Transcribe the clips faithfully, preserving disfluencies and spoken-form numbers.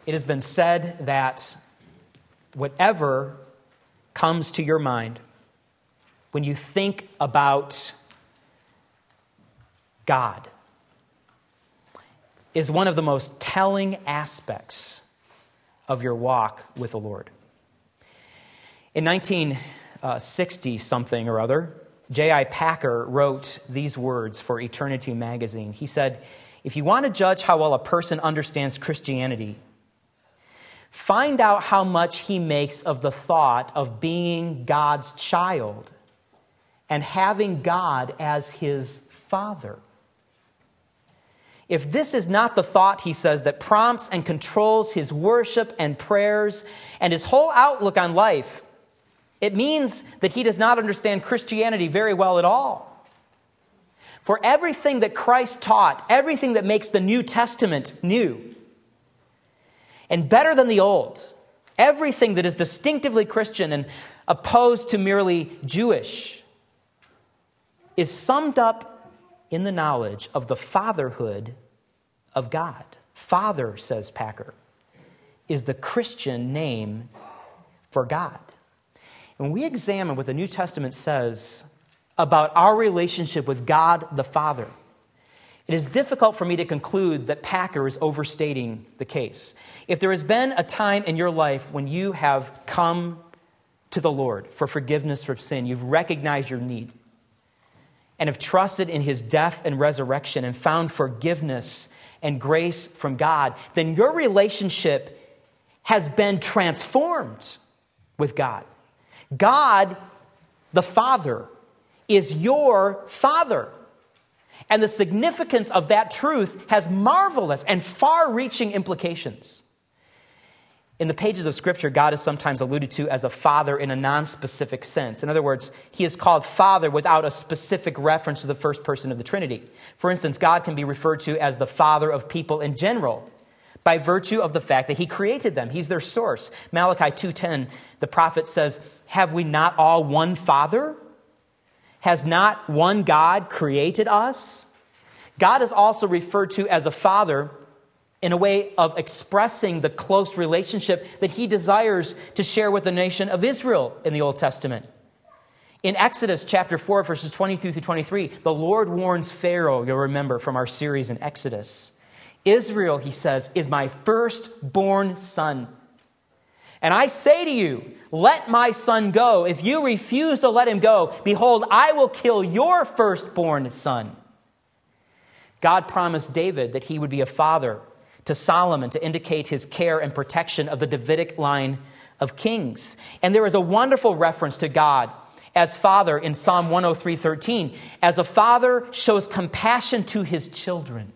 It has been said that whatever comes to your mind when you think about God is one of the most telling aspects of your walk with the Lord. In nineteen sixty something or other, J I Packer wrote these words for Eternity magazine. He said, "If you want to judge how well a person understands Christianity, find out how much he makes of the thought of being God's child and having God as his father. If this is not the thought," he says, "that prompts and controls his worship and prayers and his whole outlook on life, it means that he does not understand Christianity very well at all. For everything that Christ taught, everything that makes the New Testament new, and better than the Old, everything that is distinctively Christian and opposed to merely Jewish, is summed up in the knowledge of the fatherhood of God." Father, says Packer, is the Christian name for God. When we examine what the New Testament says about our relationship with God the Father, it is difficult for me to conclude that Packer is overstating the case. If there has been a time in your life when you have come to the Lord for forgiveness for sin, you've recognized your need, and have trusted in his death and resurrection and found forgiveness and grace from God, then your relationship has been transformed with God. God, the Father, is your Father. And the significance of that truth has marvelous and far-reaching implications. In the pages of Scripture, God is sometimes alluded to as a father in a non-specific sense. In other words, he is called Father without a specific reference to the first person of the Trinity. For instance, God can be referred to as the Father of people in general by virtue of the fact that he created them. He's their source. Malachi two ten, the prophet says, "Have we not all one Father? Has not one God created us?" God is also referred to as a father in a way of expressing the close relationship that he desires to share with the nation of Israel in the Old Testament. In Exodus chapter four, verses twenty-two through twenty-three, the Lord warns Pharaoh, you'll remember from our series in Exodus. "Israel," he says, "is my firstborn son. And I say to you, let my son go. If you refuse to let him go, behold, I will kill your firstborn son." God promised David that he would be a father to Solomon to indicate his care and protection of the Davidic line of kings. And there is a wonderful reference to God as Father in Psalm one oh three thirteen. "As a father shows compassion to his children,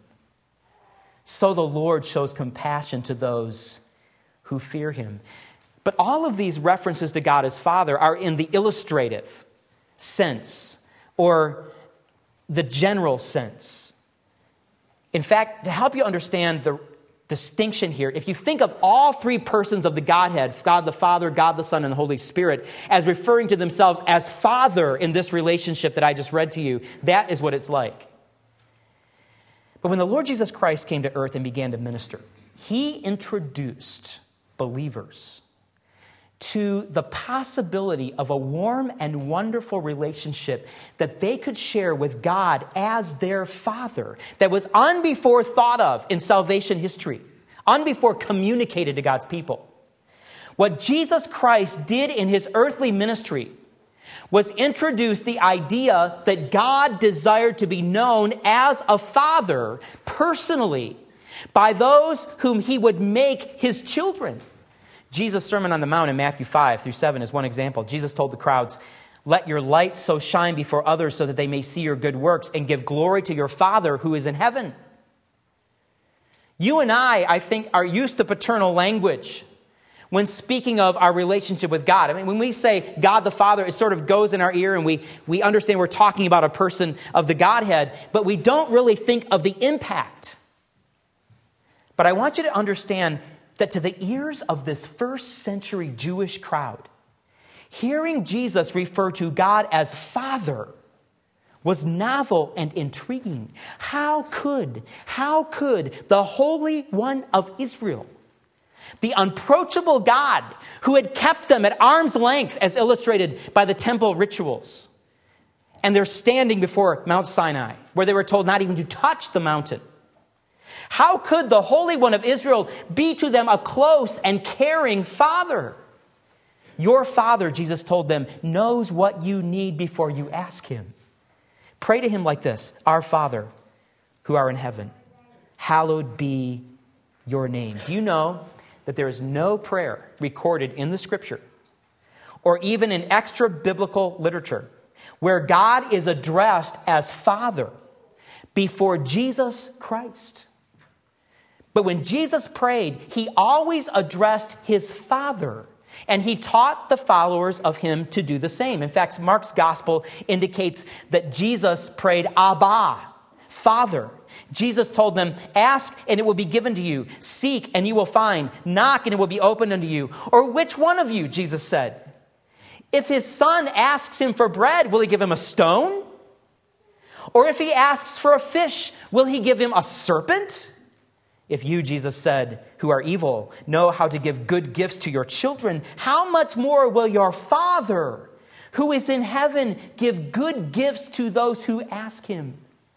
so the Lord shows compassion to those who fear him." But all of these references to God as Father are in the illustrative sense or the general sense. In fact, to help you understand the distinction here, if you think of all three persons of the Godhead, God the Father, God the Son, and the Holy Spirit, as referring to themselves as Father in this relationship that I just read to you, that is what it's like. But when the Lord Jesus Christ came to earth and began to minister, he introduced believers to the possibility of a warm and wonderful relationship that they could share with God as their Father that was unbefore thought of in salvation history, unbefore communicated to God's people. What Jesus Christ did in his earthly ministry was introduce the idea that God desired to be known as a Father personally by those whom he would make his children. Jesus' Sermon on the Mount in Matthew five through seven is one example. Jesus told the crowds, "Let your light so shine before others so that they may see your good works and give glory to your Father who is in heaven." You and I, I think, are used to paternal language when speaking of our relationship with God. I mean, when we say God the Father, it sort of goes in our ear and we, we understand we're talking about a person of the Godhead, but we don't really think of the impact. But I want you to understand that to the ears of this first century Jewish crowd, hearing Jesus refer to God as Father was novel and intriguing. How could, how could the Holy One of Israel the unapproachable God who had kept them at arm's length as illustrated by the temple rituals. And they're standing before Mount Sinai, where they were told not even to touch the mountain. How could the Holy One of Israel be to them a close and caring Father? Your Father, Jesus told them, knows what you need before you ask him. Pray to him like this: Our Father, who art in heaven, hallowed be your name. Do you know that there is no prayer recorded in the Scripture or even in extra biblical literature where God is addressed as Father before Jesus Christ? But when Jesus prayed, he always addressed his Father, and he taught the followers of him to do the same. In fact, Mark's gospel indicates that Jesus prayed, Abba, Father. Jesus told them, ask and it will be given to you. Seek and you will find. Knock and it will be opened unto you. Or which one of you, Jesus said? If his son asks him for bread, will he give him a stone? Or if he asks for a fish, will he give him a serpent? If you, Jesus said, who are evil, know how to give good gifts to your children, how much more will your Father, who is in heaven, give good gifts to those who ask him?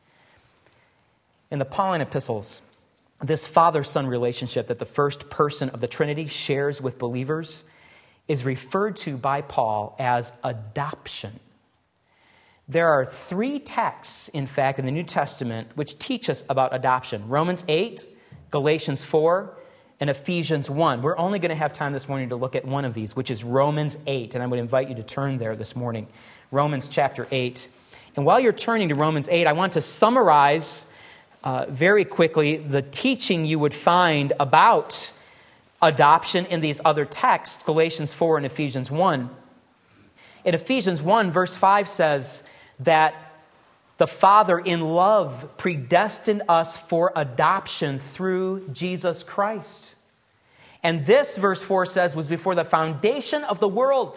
In the Pauline epistles, this father-son relationship that the first person of the Trinity shares with believers is referred to by Paul as adoption. There are three texts, in fact, in the New Testament which teach us about adoption. Romans eight, Galatians four, and Ephesians one. We're only going to have time this morning to look at one of these, which is Romans eight, and I would invite you to turn there this morning. Romans chapter eight. And while you're turning to Romans eight, I want to summarize uh, very quickly the teaching you would find about adoption in these other texts, Galatians four and Ephesians one. In Ephesians one, verse five says that the Father in love predestined us for adoption through Jesus Christ. And this, verse four says, was before the foundation of the world.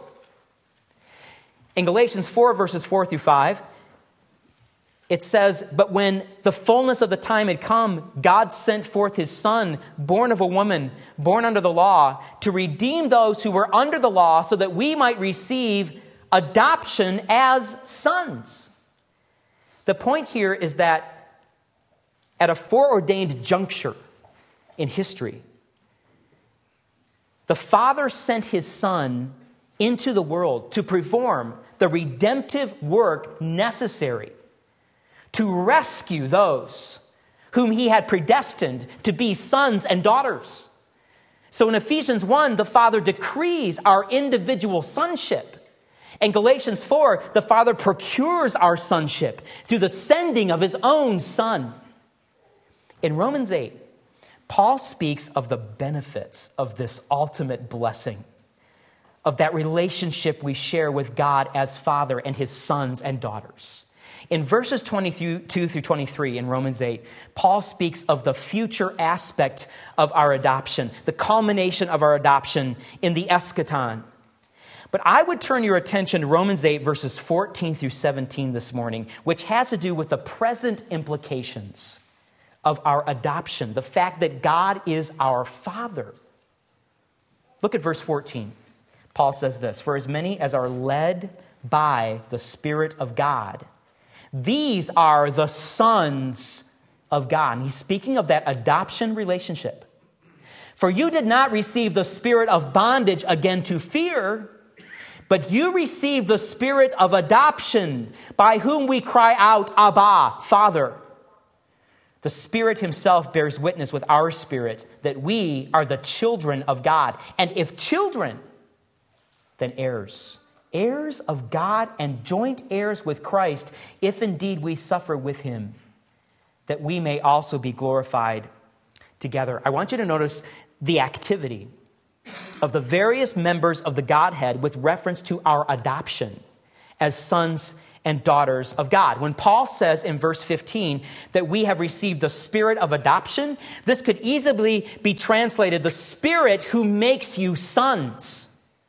In Galatians four, verses four through five, it says, but when the fullness of the time had come, God sent forth his Son, born of a woman, born under the law, to redeem those who were under the law so that we might receive adoption as sons. The point here is that at a foreordained juncture in history, the Father sent his Son into the world to perform the redemptive work necessary to rescue those whom he had predestined to be sons and daughters. So in Ephesians one, the Father decrees our individual sonship. In Galatians four, the Father procures our sonship through the sending of his own Son. In Romans eight, Paul speaks of the benefits of this ultimate blessing, of that relationship we share with God as Father and his sons and daughters. In verses twenty-two through twenty-three in Romans eight, Paul speaks of the future aspect of our adoption, the culmination of our adoption in the eschaton. But I would turn your attention to Romans eight, verses fourteen through seventeen this morning, which has to do with the present implications of our adoption, the fact that God is our Father. Look at verse fourteen. Paul says this, for as many as are led by the Spirit of God, these are the sons of God. And he's speaking of that adoption relationship. For you did not receive the spirit of bondage again to fear, but you received the spirit of adoption, by whom we cry out, Abba, Father. The Spirit himself bears witness with our spirit that we are the children of God. And if children, then heirs. Heirs of God and joint heirs with Christ, if indeed we suffer with him, that we may also be glorified together. I want you to notice the activity of the various members of the Godhead with reference to our adoption as sons and daughters of God. When Paul says in verse fifteen that we have received the spirit of adoption, this could easily be translated, the Spirit who makes you sons.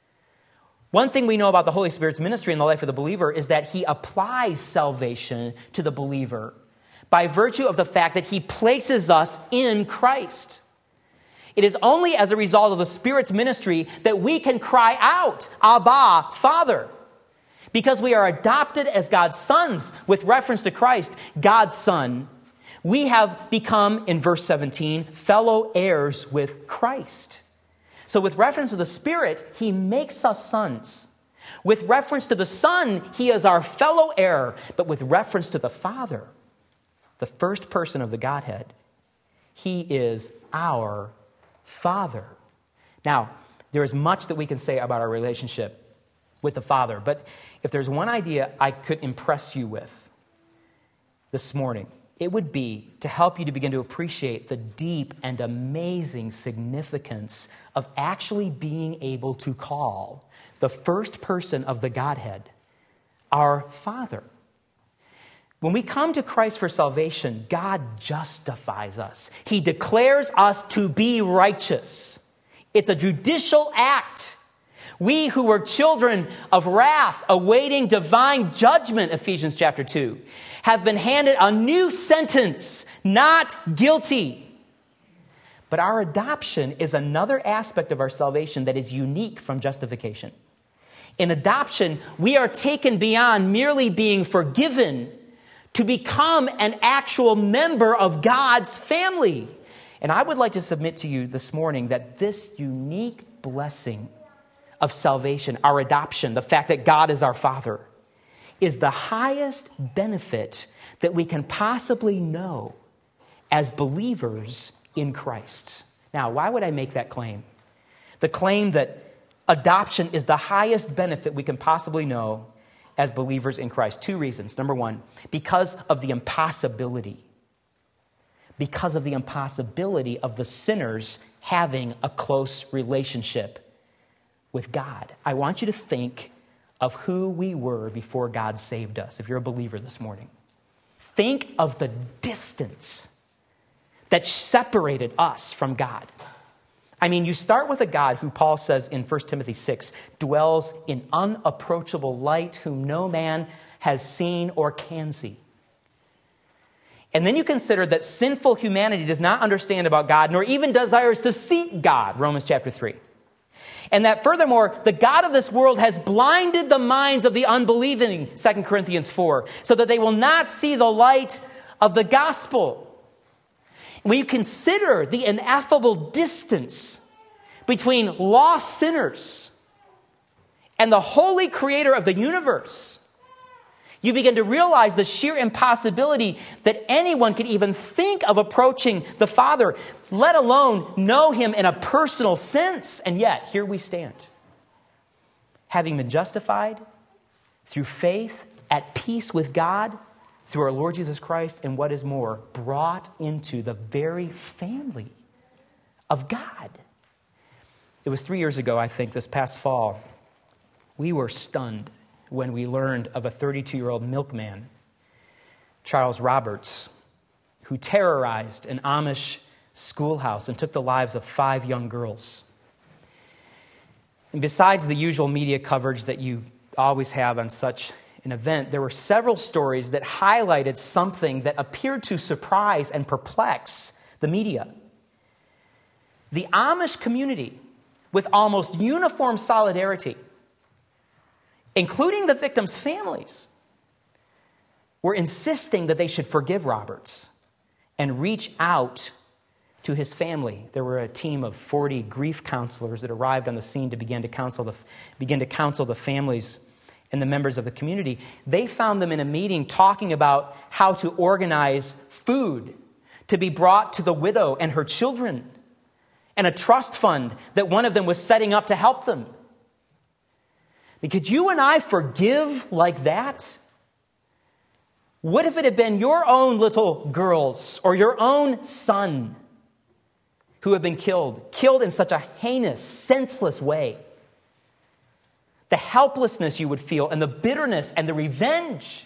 One thing we know about the Holy Spirit's ministry in the life of the believer is that he applies salvation to the believer by virtue of the fact that he places us in Christ. It is only as a result of the Spirit's ministry that we can cry out, Abba, Father. Because we are adopted as God's sons with reference to Christ, God's Son, we have become, in verse seventeen, fellow heirs with Christ. So with reference to the Spirit, he makes us sons. With reference to the Son, he is our fellow heir. But with reference to the Father, the first person of the Godhead, he is our Father. Now, there is much that we can say about our relationship with the Father, but if there's one idea I could impress you with this morning, it would be to help you to begin to appreciate the deep and amazing significance of actually being able to call the first person of the Godhead our Father. When we come to Christ for salvation, God justifies us. He declares us to be righteous. It's a judicial act. We who were children of wrath, awaiting divine judgment, Ephesians chapter two, have been handed a new sentence, not guilty. But our adoption is another aspect of our salvation that is unique from justification. In adoption, we are taken beyond merely being forgiven to become an actual member of God's family. And I would like to submit to you this morning that this unique blessing of salvation, our adoption, the fact that God is our Father, is the highest benefit that we can possibly know as believers in Christ. Now, why would I make that claim? The claim that adoption is the highest benefit we can possibly know as believers in Christ. Two reasons. Number one, because of the impossibility. Because of the impossibility of the sinners having a close relationship with God. I want you to think of who we were before God saved us, if you're a believer this morning. Think of the distance that separated us from God. I mean, you start with a God who Paul says in First Timothy six, dwells in unapproachable light, whom no man has seen or can see. And then you consider that sinful humanity does not understand about God, nor even desires to seek God, Romans chapter three. And that furthermore, the God of this world has blinded the minds of the unbelieving, Second Corinthians four, so that they will not see the light of the gospel. When you consider the ineffable distance between lost sinners and the holy creator of the universe, you begin to realize the sheer impossibility that anyone could even think of approaching the Father, let alone know him in a personal sense. And yet, here we stand, having been justified through faith, at peace with God, through our Lord Jesus Christ, and what is more, brought into the very family of God. It was three years ago, I think, this past fall, we were stunned when we learned of a thirty-two-year-old milkman, Charles Roberts, who terrorized an Amish schoolhouse and took the lives of five young girls. And besides the usual media coverage that you always have on such an event, there were several stories that highlighted something that appeared to surprise and perplex the media. The Amish community, with almost uniform solidarity, including the victims' families, were insisting that they should forgive Roberts and reach out to his family. There were a team of forty grief counselors that arrived on the scene to begin to counsel the, begin to counsel the families and the members of the community. They found them in a meeting talking about how to organize food to be brought to the widow and her children, and a trust fund that one of them was setting up to help them. Could you and I forgive like that? What if it had been your own little girls or your own son who have been killed, killed in such a heinous, senseless way? The helplessness you would feel and the bitterness and the revenge.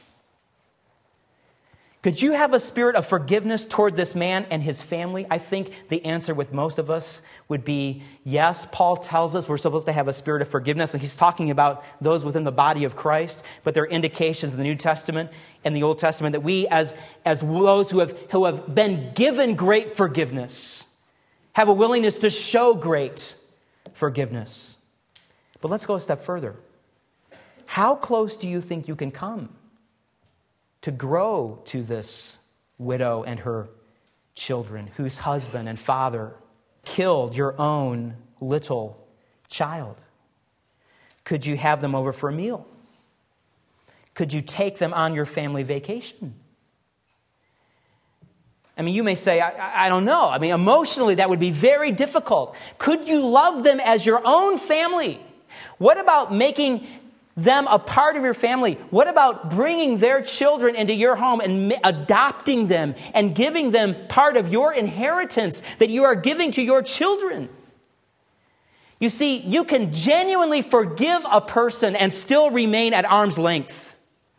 Could you have a spirit of forgiveness toward this man and his family? I think the answer with most of us would be yes. Paul tells us we're supposed to have a spirit of forgiveness, and he's talking about those within the body of Christ, but there are indications in the New Testament and the Old Testament that we, as, as those who have, who have been given great forgiveness, have a willingness to show great forgiveness. But let's go a step further. How close do you think you can come to grow to this widow and her children, whose husband and father killed your own little child? Could you have them over for a meal? Could you take them on your family vacation? I mean, you may say, I, I don't know. I mean, emotionally, that would be very difficult. Could you love them as your own family? What about making them a part of your family? What about bringing their children into your home and adopting them and giving them part of your inheritance that you are giving to your children? You see, you can genuinely forgive a person and still remain at arm's length.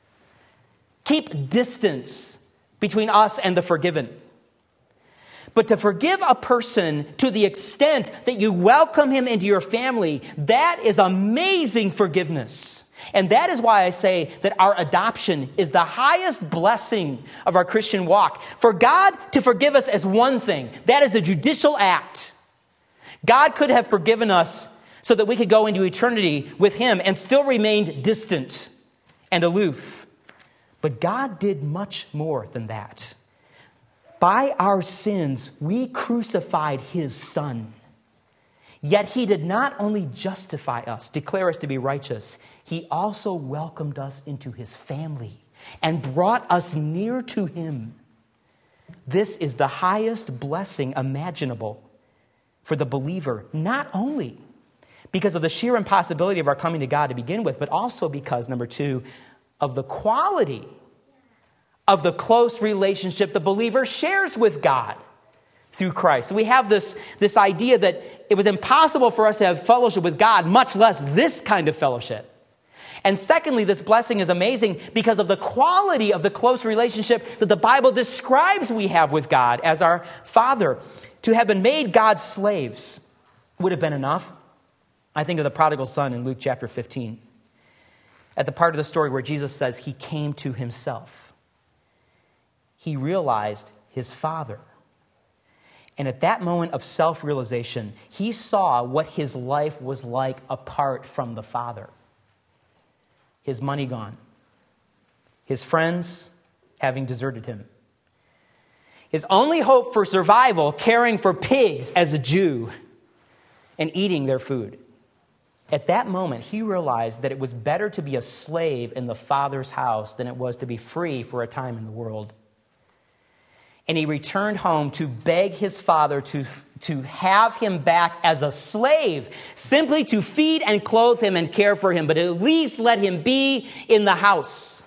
Keep distance between us and the forgiven. But to forgive a person to the extent that you welcome him into your family, that is amazing forgiveness. And that is why I say that our adoption is the highest blessing of our Christian walk. For God to forgive us as one thing, that is a judicial act. God could have forgiven us so that we could go into eternity with him and still remained distant and aloof. But God did much more than that. By our sins, we crucified his son. Yet he did not only justify us, declare us to be righteous, he also welcomed us into his family and brought us near to him. This is the highest blessing imaginable for the believer, not only because of the sheer impossibility of our coming to God to begin with, but also because, number two, of the quality of the close relationship the believer shares with God through Christ. So we have this, this idea that it was impossible for us to have fellowship with God, much less this kind of fellowship. And secondly, this blessing is amazing because of the quality of the close relationship that the Bible describes we have with God as our Father. To have been made God's slaves would have been enough. I think of the prodigal son in Luke chapter fifteen. At the part of the story where Jesus says he came to himself. He realized his father. And at that moment of self-realization, he saw what his life was like apart from the father. His money gone. His friends having deserted him. His only hope for survival, caring for pigs as a Jew and eating their food. At that moment, he realized that it was better to be a slave in the Father's house than it was to be free for a time in the world. And he returned home to beg his father to, to have him back as a slave, simply to feed and clothe him and care for him, but at least let him be in the house.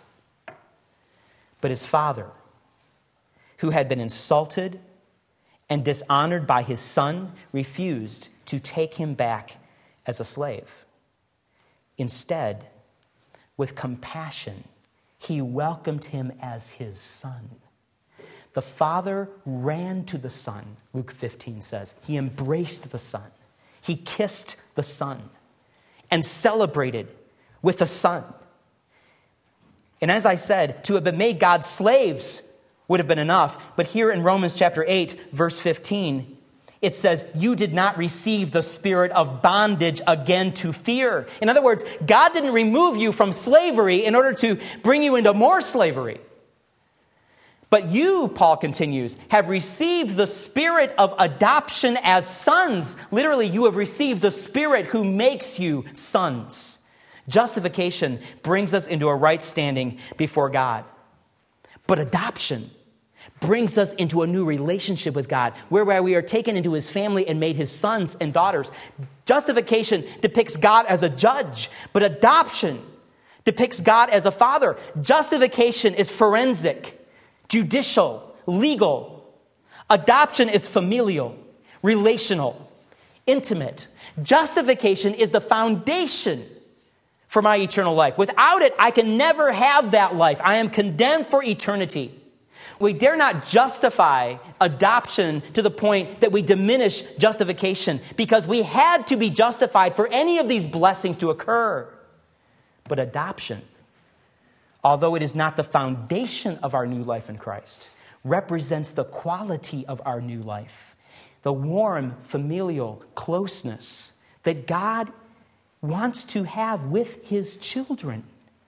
But his father, who had been insulted and dishonored by his son, refused to take him back as a slave. Instead, with compassion, he welcomed him as his son. The father ran to the son, Luke fifteen says. He embraced the son. He kissed the son and celebrated with the son. And as I said, to have been made God's slaves would have been enough. But here in Romans chapter eight, verse fifteen, it says, you did not receive the spirit of bondage again to fear. In other words, God didn't remove you from slavery in order to bring you into more slavery. But you, Paul continues, have received the spirit of adoption as sons. Literally, you have received the Spirit who makes you sons. Justification brings us into a right standing before God. But adoption brings us into a new relationship with God, whereby we are taken into his family and made his sons and daughters. Justification depicts God as a judge, but adoption depicts God as a father. Justification is forensic, judicial, legal. Adoption is familial, relational, intimate. Justification is the foundation for my eternal life. Without it, I can never have that life. I am condemned for eternity. We dare not justify adoption to the point that we diminish justification, because we had to be justified for any of these blessings to occur. But adoption, although it is not the foundation of our new life in Christ, represents the quality of our new life. the warm familial closeness that God wants to have with his children.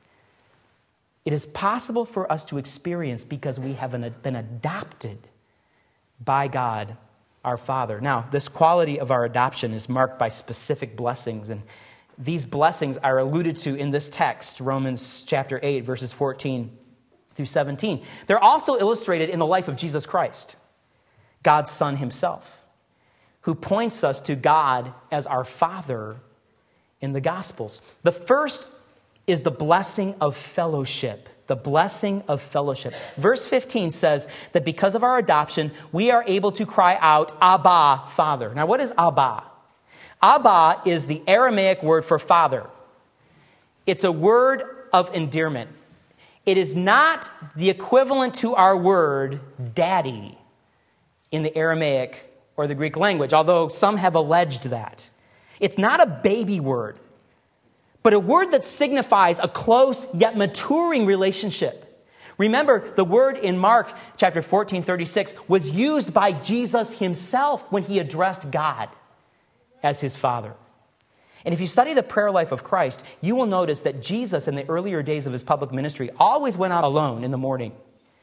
It is possible for us to experience because we have been adopted by God, our Father. Now, this quality of our adoption is marked by specific blessings, and these blessings are alluded to in this text, Romans chapter eight, verses fourteen through seventeen. They're also illustrated in the life of Jesus Christ, God's Son himself, who points us to God as our Father in the Gospels. The first is the blessing of fellowship. The blessing of fellowship. Verse fifteen says that because of our adoption, we are able to cry out, Abba, Father. Now, what is Abba? Abba is the Aramaic word for father. It's a word of endearment. It is not the equivalent to our word daddy in the Aramaic or the Greek language, although some have alleged that. It's not a baby word, but a word that signifies a close yet maturing relationship. Remember, the word in Mark chapter fourteen, thirty-six was used by Jesus himself when he addressed God as his Father. And if you study the prayer life of Christ, you will notice that Jesus, in the earlier days of his public ministry, always went out alone in the morning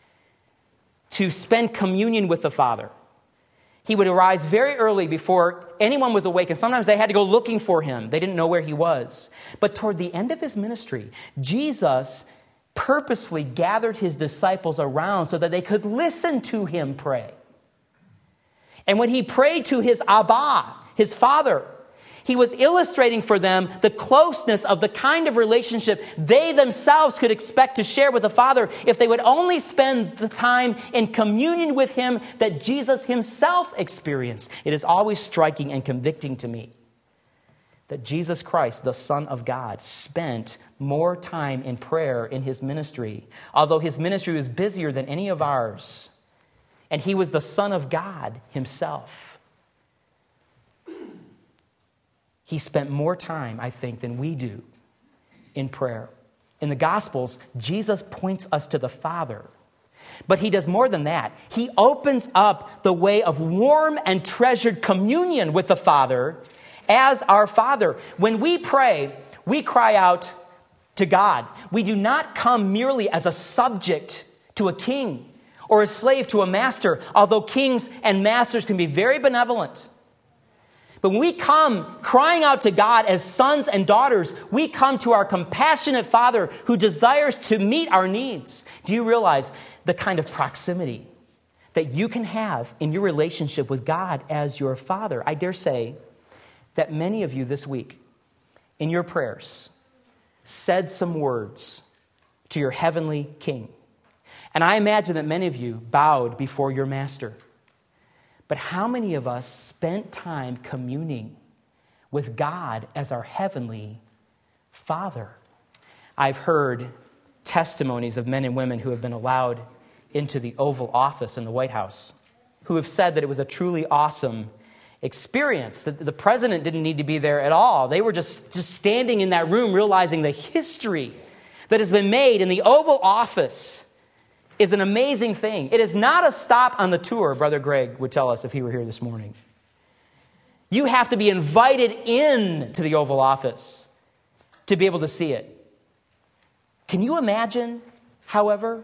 to spend communion with the Father. He would arise very early before anyone was awake, and sometimes they had to go looking for him. They didn't know where he was. But toward the end of his ministry, Jesus purposefully gathered his disciples around so that they could listen to him pray. And when he prayed to his Abba, his Father, he was illustrating for them the closeness of the kind of relationship they themselves could expect to share with the Father if they would only spend the time in communion with him that Jesus himself experienced. It is always striking and convicting to me that Jesus Christ, the Son of God, spent more time in prayer in his ministry, although his ministry was busier than any of ours, and he was the Son of God himself. He spent more time, I think, than we do in prayer. In the Gospels, Jesus points us to the Father. But he does more than that. He opens up the way of warm and treasured communion with the Father as our Father. When we pray, we cry out to God. We do not come merely as a subject to a king or a slave to a master, although kings and masters can be very benevolent. But when we come crying out to God as sons and daughters, we come to our compassionate Father who desires to meet our needs. Do you realize the kind of proximity that you can have in your relationship with God as your Father? I dare say that many of you this week, in your prayers, said some words to your heavenly King. And I imagine that many of you bowed before your Master. But how many of us spent time communing with God as our heavenly Father? I've heard testimonies of men and women who have been allowed into the Oval Office in the White House, who have said that it was a truly awesome experience, that the president didn't need to be there at all. They were just, just standing in that room realizing the history that has been made in the Oval Office is an amazing thing. It is not a stop on the tour, Brother Greg would tell us if he were here this morning. You have to be invited in to the Oval Office to be able to see it. Can you imagine, however,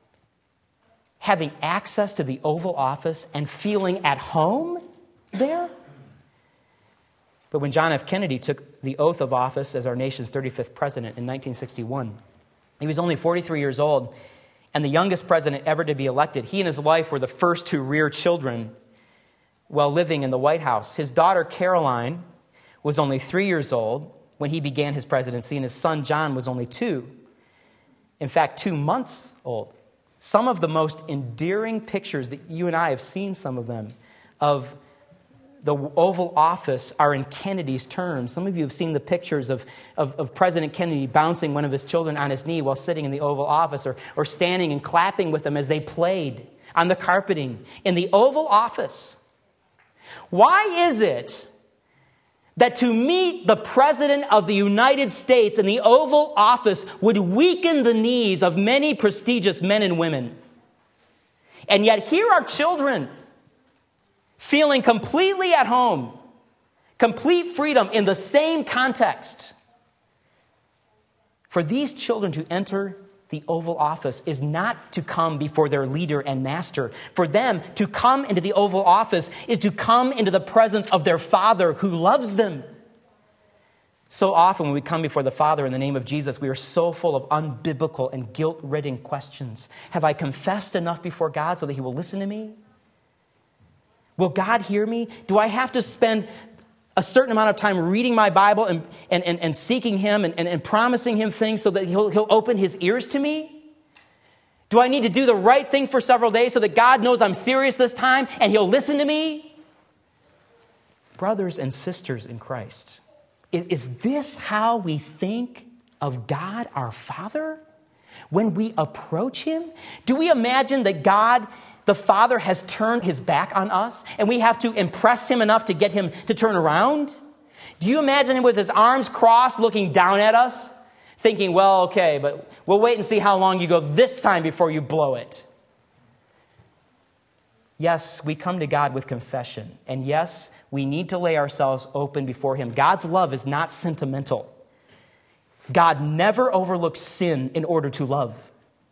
having access to the Oval Office and feeling at home there? But when John F. Kennedy took the oath of office as our nation's thirty-fifth president in nineteen sixty-one, he was only forty-three years old, and the youngest president ever to be elected. He and his wife were the first to rear children while living in the White House. His daughter, Caroline, was only three years old when he began his presidency, and his son, John, was only two. In fact, two months old. Some of the most endearing pictures that you and I have seen, some of them, of the Oval Office are in Kennedy's terms. Some of you have seen the pictures of, of, of President Kennedy bouncing one of his children on his knee while sitting in the Oval Office, or, or standing and clapping with them as they played on the carpeting in the Oval Office. Why is it that to meet the President of the United States in the Oval Office would weaken the knees of many prestigious men and women? And yet here are children feeling completely at home, complete freedom in the same context. For these children to enter the Oval Office is not to come before their leader and master. For them, to come into the Oval Office is to come into the presence of their Father who loves them. So often when we come before the Father in the name of Jesus, we are so full of unbiblical and guilt-ridden questions. Have I confessed enough before God so that he will listen to me? Will God hear me? Do I have to spend a certain amount of time reading my Bible and, and, and, and seeking him and, and, and promising him things so that he'll, he'll open his ears to me? Do I need to do the right thing for several days so that God knows I'm serious this time and he'll listen to me? Brothers and sisters in Christ, is this how we think of God our Father when we approach him? Do we imagine that God the Father has turned his back on us and we have to impress him enough to get him to turn around? Do you imagine him with his arms crossed looking down at us, thinking, well, okay, but we'll wait and see how long you go this time before you blow it? Yes, we come to God with confession. And yes, we need to lay ourselves open before him. God's love is not sentimental. God never overlooks sin in order to love.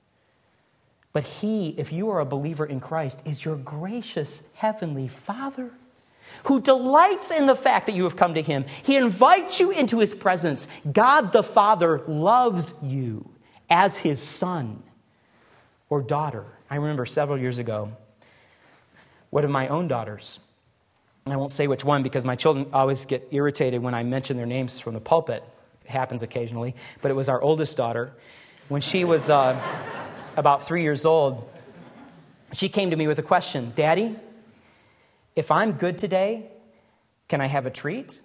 But he, if you are a believer in Christ, is your gracious heavenly Father who delights in the fact that you have come to him. He invites you into his presence. God the Father loves you as his son or daughter. I remember several years ago, one of my own daughters, I won't say which one because my children always get irritated when I mention their names from the pulpit. It happens occasionally, but it was our oldest daughter. When she was uh, about three years old, she came to me with a question. Daddy, if I'm good today, can I have a treat?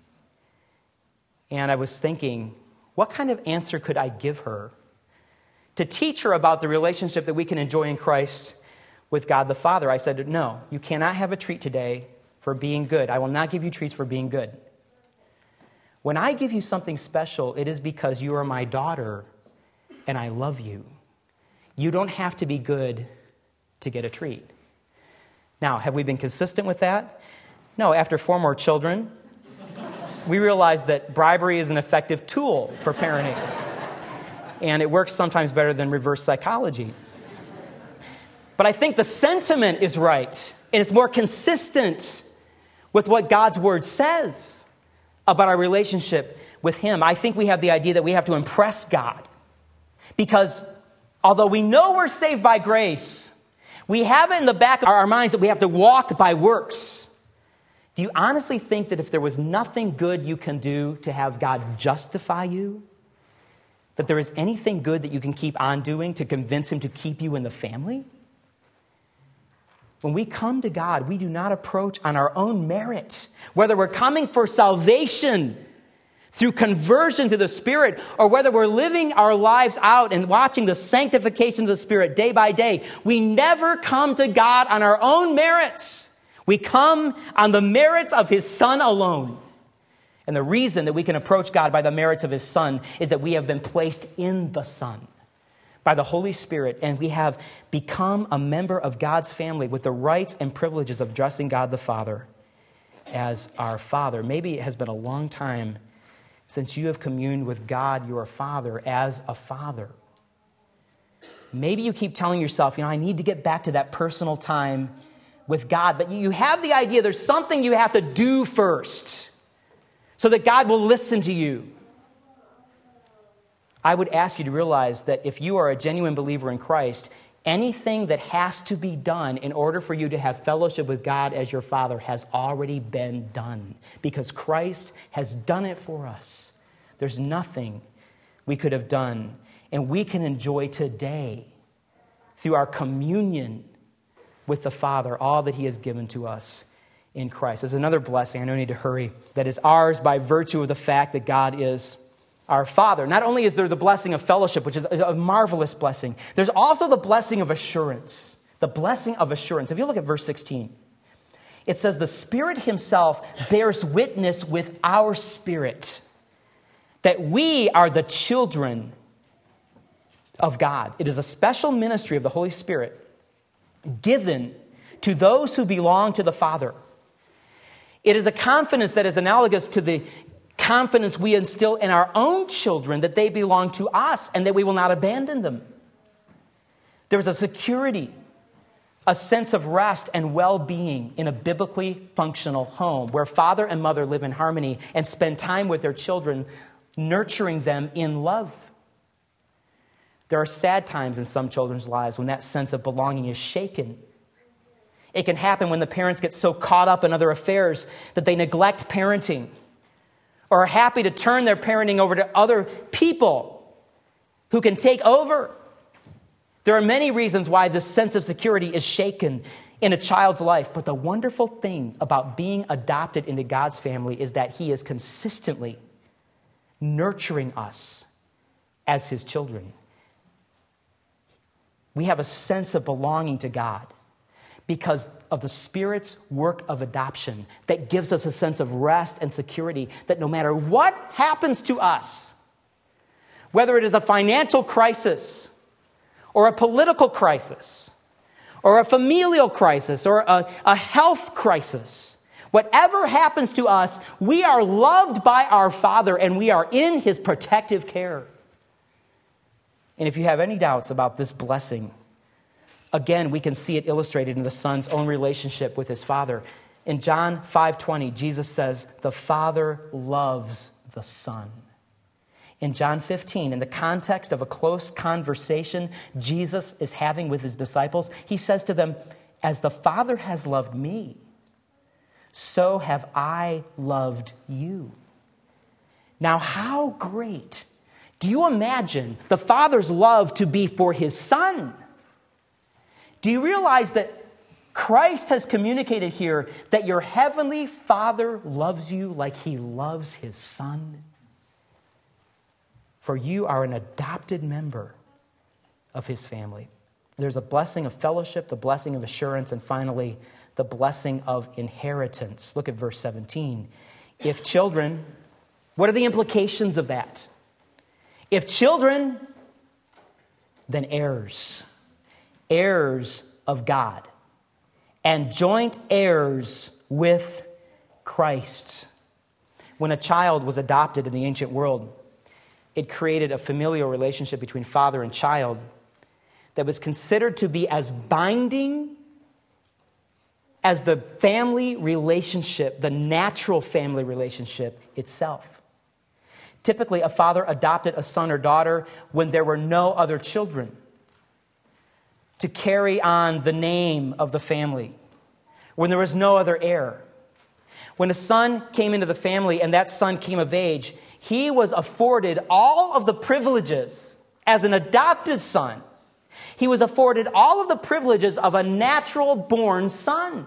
And I was thinking, what kind of answer could I give her to teach her about the relationship that we can enjoy in Christ with God the Father? I said, no, you cannot have a treat today for being good. I will not give you treats for being good. When I give you something special, it is because you are my daughter and I love you. You don't have to be good to get a treat. Now, have we been consistent with that? No, after four more children, we realized that bribery is an effective tool for parenting. And it works sometimes better than reverse psychology. But I think the sentiment is right, and it's more consistent with what God's word says about our relationship with him. I think we have the idea that we have to impress God. Because although we know we're saved by grace, we have it in the back of our minds that we have to walk by works. Do you honestly think that if there was nothing good you can do to have God justify you, that there is anything good that you can keep on doing to convince him to keep you in the family? When we come to God, we do not approach on our own merit, whether we're coming for salvation through conversion to the Spirit, or whether we're living our lives out and watching the sanctification of the Spirit day by day. We never come to God on our own merits. We come on the merits of his Son alone. And the reason that we can approach God by the merits of his Son is that we have been placed in the Son by the Holy Spirit, and we have become a member of God's family with the rights and privileges of addressing God the Father as our Father. Maybe it has been a long time since you have communed with God, your Father, as a father. Maybe you keep telling yourself, you know, I need to get back to that personal time with God, but you have the idea there's something you have to do first so that God will listen to you. I would ask you to realize that if you are a genuine believer in Christ, anything that has to be done in order for you to have fellowship with God as your Father has already been done, because Christ has done it for us. There's nothing we could have done, and we can enjoy today through our communion with the Father all that he has given to us in Christ. There's another blessing, I don't need to hurry, that is ours by virtue of the fact that God is our Father. Not only is there the blessing of fellowship, which is a marvelous blessing, there's also the blessing of assurance. The blessing of assurance. If you look at verse sixteen, it says, the Spirit himself bears witness with our spirit that we are the children of God. It is a special ministry of the Holy Spirit given to those who belong to the Father. It is a confidence that is analogous to the confidence we instill in our own children that they belong to us and that we will not abandon them. There's a security, a sense of rest and well-being in a biblically functional home where father and mother live in harmony and spend time with their children, nurturing them in love. There are sad times in some children's lives when that sense of belonging is shaken. It can happen when the parents get so caught up in other affairs that they neglect parenting or are happy to turn their parenting over to other people who can take over. There are many reasons why this sense of security is shaken in a child's life, but the wonderful thing about being adopted into God's family is that He is consistently nurturing us as His children. We have a sense of belonging to God because of the Spirit's work of adoption that gives us a sense of rest and security that no matter what happens to us, whether it is a financial crisis or a political crisis or a familial crisis or a, a health crisis, whatever happens to us, we are loved by our Father and we are in His protective care. And if you have any doubts about this blessing, again, we can see it illustrated in the Son's own relationship with His Father. In John five twenty, Jesus says, the Father loves the Son. In John fifteen, in the context of a close conversation Jesus is having with His disciples, He says to them, as the Father has loved me, so have I loved you. Now, how great do you imagine the Father's love to be for His Son? Do you realize that Christ has communicated here that your heavenly Father loves you like He loves His Son? For you are an adopted member of His family. There's a blessing of fellowship, the blessing of assurance, and finally, the blessing of inheritance. Look at verse seventeen. If children, what are the implications of that? If children, then heirs. Heirs of God. And joint heirs with Christ. When a child was adopted in the ancient world, it created a familial relationship between father and child that was considered to be as binding as the family relationship, the natural family relationship itself. Typically, a father adopted a son or daughter when there were no other children to carry on the name of the family, when there was no other heir. When a son came into the family and that son came of age, he was afforded all of the privileges as an adopted son. He was afforded all of the privileges of a natural-born son.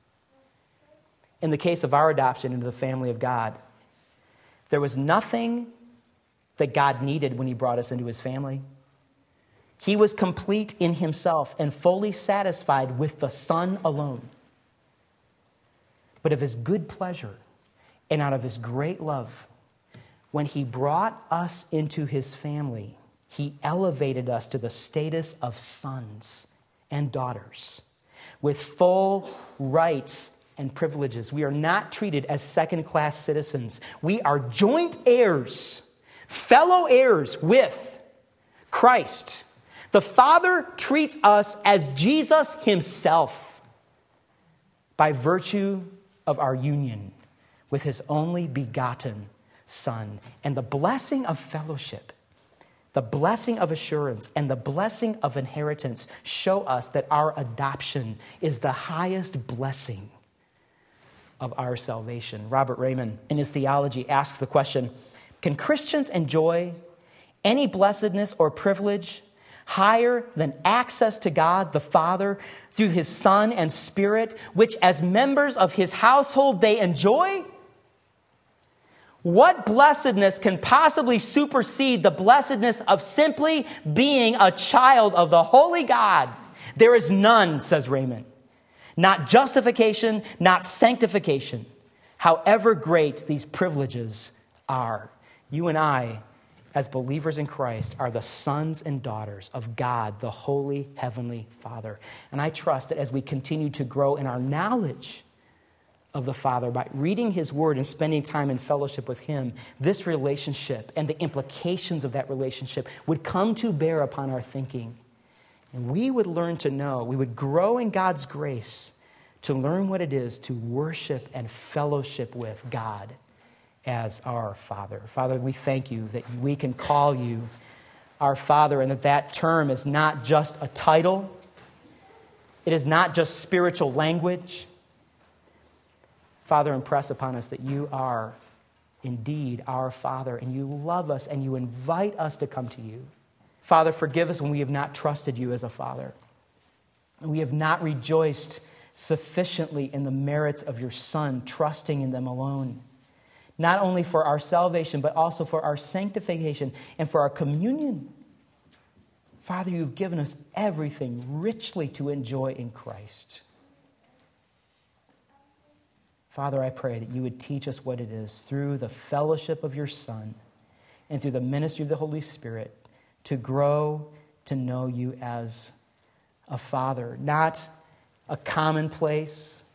In the case of our adoption into the family of God, there was nothing that God needed when He brought us into His family. He was complete in Himself and fully satisfied with the Son alone. But of His good pleasure and out of His great love, when He brought us into His family, He elevated us to the status of sons and daughters with full rights and privileges. We are not treated as second-class citizens. We are joint heirs, fellow heirs with Christ. The Father treats us as Jesus Himself by virtue of our union with His only begotten Son. And the blessing of fellowship, the blessing of assurance, and the blessing of inheritance show us that our adoption is the highest blessing of our salvation. Robert Raymond, in his theology, asks the question, can Christians enjoy any blessedness or privilege higher than access to God the Father through His Son and Spirit, which as members of His household they enjoy? What blessedness can possibly supersede the blessedness of simply being a child of the Holy God? There is none, says Raymond. Not justification, not sanctification. However great these privileges are. You and I as believers in Christ, are the sons and daughters of God, the Holy Heavenly Father. And I trust that as we continue to grow in our knowledge of the Father by reading His Word and spending time in fellowship with Him, this relationship and the implications of that relationship would come to bear upon our thinking. And we would learn to know, we would grow in God's grace to learn what it is to worship and fellowship with God as our Father. Father, we thank you that we can call you our Father, and that that term is not just a title. It is not just spiritual language. Father, impress upon us that you are indeed our Father, and you love us, and you invite us to come to you. Father, forgive us when we have not trusted you as a Father. We have not rejoiced sufficiently in the merits of your Son, trusting in them alone. Not only for our salvation, but also for our sanctification and for our communion. Father, you've given us everything richly to enjoy in Christ. Father, I pray that you would teach us what it is through the fellowship of your Son and through the ministry of the Holy Spirit to grow to know you as a Father, not a commonplace,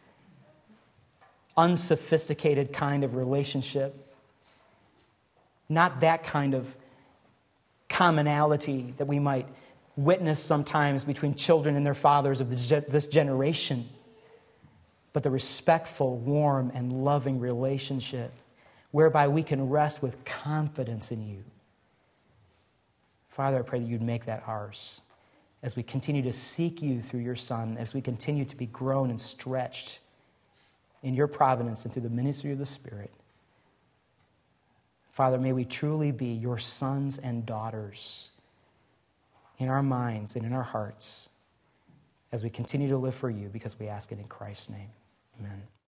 unsophisticated kind of relationship, not that kind of commonality that we might witness sometimes between children and their fathers of this generation, but the respectful, warm, and loving relationship whereby we can rest with confidence in you. Father, I pray that you'd make that ours as we continue to seek you through your Son, as we continue to be grown and stretched in your providence and through the ministry of the Spirit. Father, may we truly be your sons and daughters in our minds and in our hearts as we continue to live for you, because we ask it in Christ's name. Amen.